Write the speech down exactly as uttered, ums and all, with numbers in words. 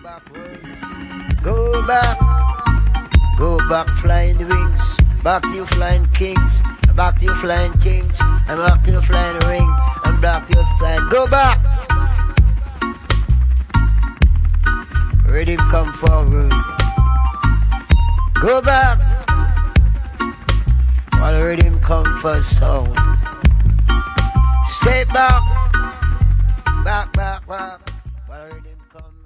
backwards. Go back, go back flying wings. Back to you flying kings. Back to you flying kings. And back to you flying ring. And back to you flying. Go back. Rhythm come forward. Go back. While the rhythm come for sound. Stay back. Back, back, back.